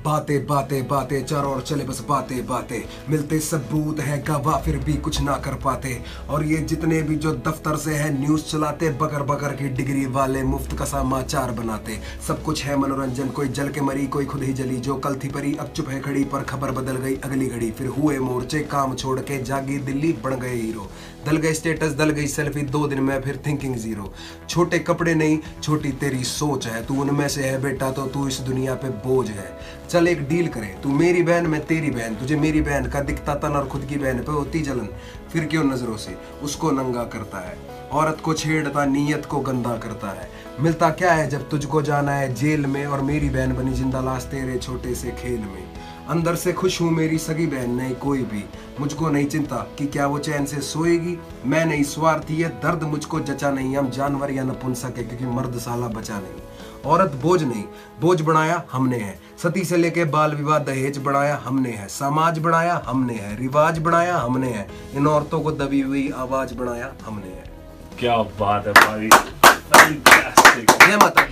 बातें बातें बातें चारों ओर चले बस बातें बातें, मिलते सबूत है गवाह फिर भी कुछ ना कर पाते। और ये जितने भी जो दफ्तर से है न्यूज़ चलाते, बकर बकर की डिग्री वाले मुफ्त का समाचार बनाते। सब कुछ है मनोरंजन, कोई जल के मरी कोई खुद ही जली, जो कल थी परी अब चुप है खड़ी, पर खबर बदल गई अगली घड़ी। फिर हुए मोर्चे काम छोड़ के जागी दिल्ली, बन गए हीरो, दल गए स्टेटस दल गई सेल्फी, 2 दिन में फिर थिंकिंग जीरो। छोटे कपड़े नहीं छोटी तेरी सोच है, तू उनमें से है बेटा तो तू इस दुनिया पे बोझ है। चल एक डील करें, तू मेरी बहन मैं तेरी बहन, तुझे मेरी बहन का दिखता तन और खुद की बहन पे होती जलन, फिर क्यों नजरों से उसको नंगा करता है। औरत को छेड़ता नीयत को गंदा करता है, मिलता क्या है जब तुझको जाना है जेल में, और मेरी बहन बनी जिंदा लाश तेरे छोटे से खेल में। अंदर से खुश हूँ मेरी सगी बहन नहीं कोई भी, मुझको नहीं चिंता कि क्या वो चैन से सोएगी। मैं नहीं स्वार्थी है दर्द मुझको जचा नहीं, हम जानवर या नपुंसक है क्योंकि मर्द साला बचा नहीं। औरत बोझ नहीं बोझ बनाया हमने है, सती से लेके बाल विवाह दहेज बढ़ाया हमने है, समाज बढ़ाया हमने है, रिवाज बढ़ाया हमने है, इन औरतों को दबी हुई आवाज बढ़ाया हमने है। क्या बात है भाई, फैंटास्टिक। जय माता।